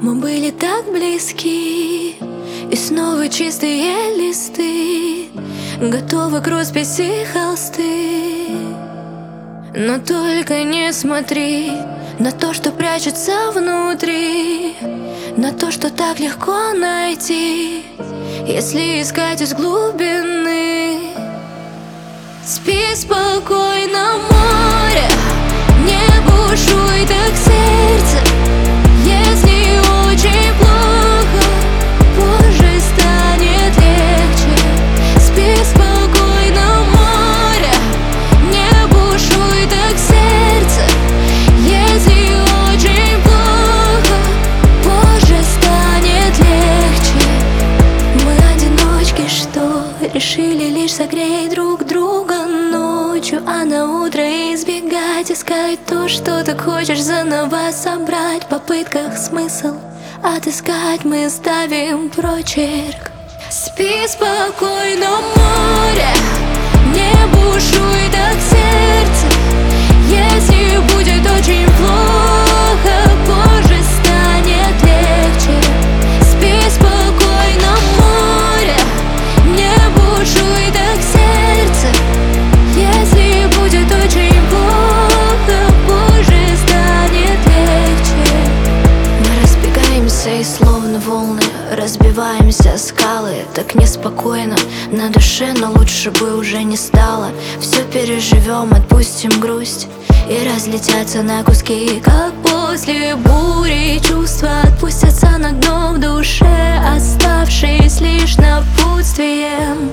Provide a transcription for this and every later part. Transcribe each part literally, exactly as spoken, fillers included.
Мы были так близки, и снова чистые листы, готовы к росписи холсты. Но только не смотри на то, что прячется внутри, на то, что так легко найти, если искать из глубины. Спи спокойно, море, не бушуй так сердце. Если очень плохо, позже станет легче. Спи спокойно, море, не бушуй так сердце. Если очень плохо, позже станет легче. Мы одиночки, что решили лишь согреть друг друга ночью, а на утро избегать, искать то, что ты хочешь заново собрать. В попытках смысл отыскать мы ставим прочерк. Спи спокойно, море, не бушуй так сердце. Если будет очень плохо, позже станет легче. Спи спокойно, море, не бушуй так сердце. Если будет очень плохо, позже станет легче. Мы разбегаемся и словно волны разбиваемся о скалы. Так неспокойно на душе, но лучше бы уже не стало. Все переживем, отпустим грусть и разлетятся на куски, как после бури. Чувства отпустятся на дно в душе, оставшись лишь напутствием.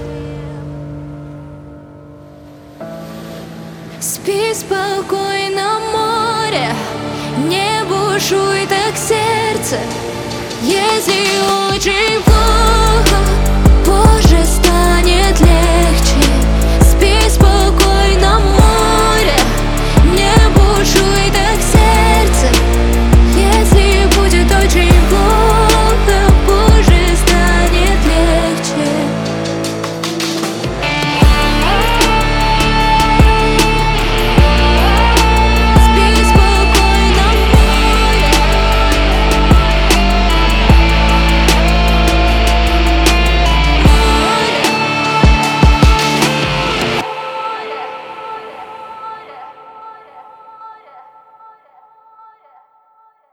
Спи спокойно, море, не бушуй так сердце. Если очень плохо, позже станет легче. Спи спокойно.